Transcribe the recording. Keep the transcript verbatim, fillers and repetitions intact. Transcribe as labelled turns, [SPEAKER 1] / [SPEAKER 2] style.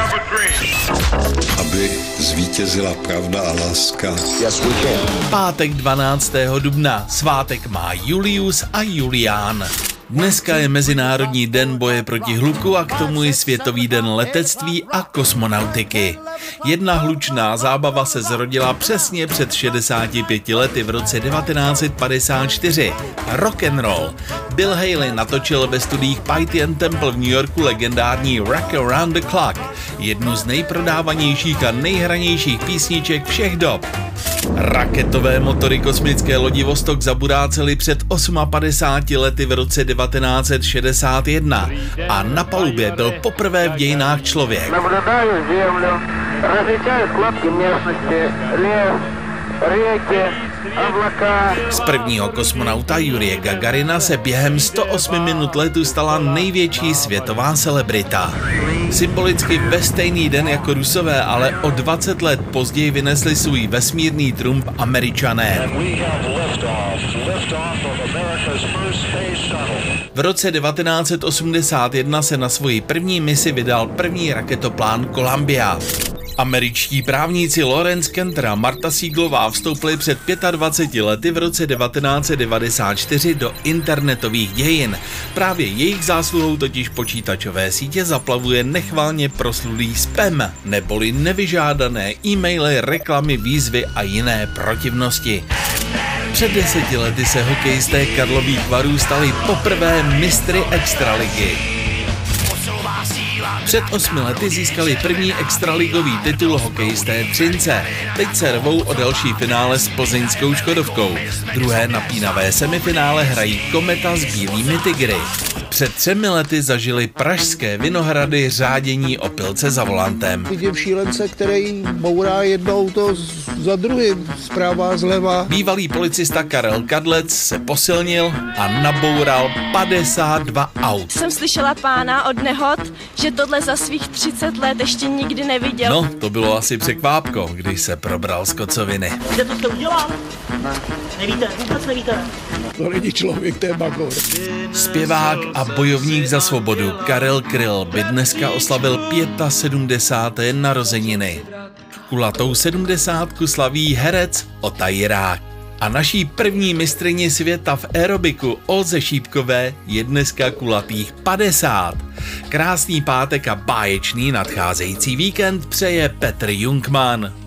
[SPEAKER 1] Aby zvítězila pravda a láska.
[SPEAKER 2] Pátek dvanáctého dubna, svátek má Julius a Julián. Dneska je Mezinárodní den boje proti hluku a k tomu i Světový den letectví a kosmonautiky. Jedna hlučná zábava se zrodila přesně před šedesáti pěti lety v roce devatenáct set padesát čtyři. Rock and roll. Bill Haley natočil ve studiích Paiute and Temple v New Yorku legendární Rock Around the Clock, jednu z nejprodávanějších a nejhranějších písniček všech dob. Raketové motory kosmické lodi Vostok zaburácely před padesáti osmi lety v roce devatenáct set šedesát jedna a na palubě byl poprvé v dějinách člověk. Z prvního kosmonauta Jurije Gagarina se během sto osmi minut letu stala největší světová celebrita. Symbolicky ve stejný den jako Rusové, ale o dvacet let později vynesli svůj vesmírný trumf Američané. V roce devatenáct set osmdesát jedna se na svoji první misi vydal první raketoplán Columbia. Američtí právníci Lawrence Kenter a Marta Sieglová vstoupili před dvaceti pěti lety v roce devatenáct set devadesát čtyři do internetových dějin. Právě jejich zásluhou totiž počítačové sítě zaplavuje nechvalně proslulý spam, neboli nevyžádané e-maily, reklamy, výzvy a jiné protivnosti. Před deseti lety se hokejisté Karlových Varů stali poprvé mistry extraligy. Před osmi lety získali první extraligový titul hokejisté Třince. Teď se rvou o další finále s plzeňskou Škodovkou. Druhé napínavé semifinále hrají Kometa s Bílými tygry. Před třemi lety zažili pražské Vinohrady řádění opilce za volantem.
[SPEAKER 3] Vidím šílence, který bourá jedno auto za druhým, zprava, zleva.
[SPEAKER 2] Bývalý policista Karel Kadlec se posilnil a naboural padesát dva aut.
[SPEAKER 4] Jsem slyšela pána od nehod, že tohle za svých třicet let ještě nikdy neviděl.
[SPEAKER 2] No, to bylo asi překvápko, když se probral z kocoviny.
[SPEAKER 5] Kde to jste udělal? Ne. Nevíte, vůbec nevíte.
[SPEAKER 3] To není člověk, to je magor.
[SPEAKER 2] Zpěvák a bojovník za svobodu Karel Kryl by dneska oslavil sedmdesáté páté narozeniny. Kulatou sedmdesátku slaví herec Ota Jirák. A naší první mistryni světa v aerobiku Olze Šípkové je dneska kulatých padesát. Krásný pátek a báječný nadcházející víkend přeje Petr Jungmann.